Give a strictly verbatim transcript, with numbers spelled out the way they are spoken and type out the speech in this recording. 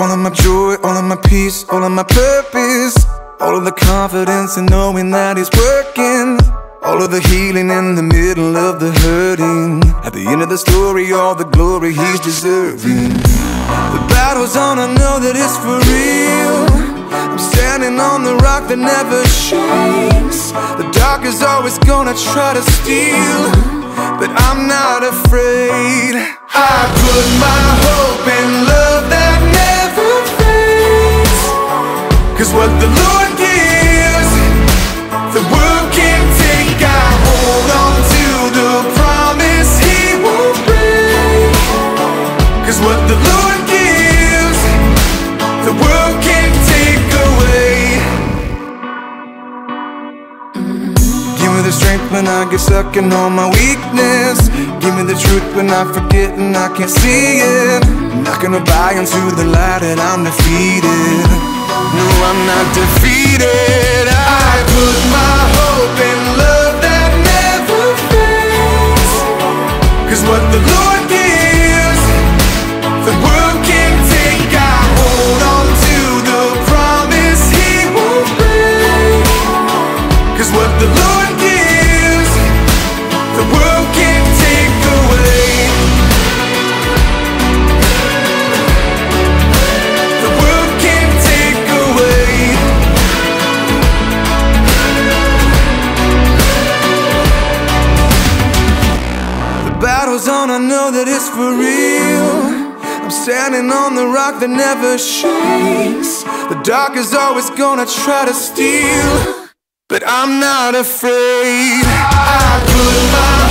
all of my joy, all of my peace, all of my purpose, all of the confidence in knowing that He's working, all of the healing in the middle of the hurting. At the end of the story, all the glory He's deserving. The battle's on, I know that it's for real. I'm standing on the rock that never shakes. The dark is always gonna try to steal, but I'm not afraid. I put my hope in love that never fades, 'cause what the Lord gives, the world can't take. I hold on to the promise He won't break, 'cause what the Lord gives, the world can't take away. Give me the strength when I get stuck in all my weakness. Give me the truth when I forget and I can't see it. I'm not gonna buy into the lie that I'm defeated. No, I'm not defeated. I put my hope in love that never fades, 'cause what the Lord gives, the world can't take. I hold on to the promise He won't break, 'cause what the Lord gives, the world can't take away. The world can't take away. The battle's on, I know that it's for real. I'm standing on the rock that never shakes. The dark is always gonna try to steal, but I'm not afraid. I put my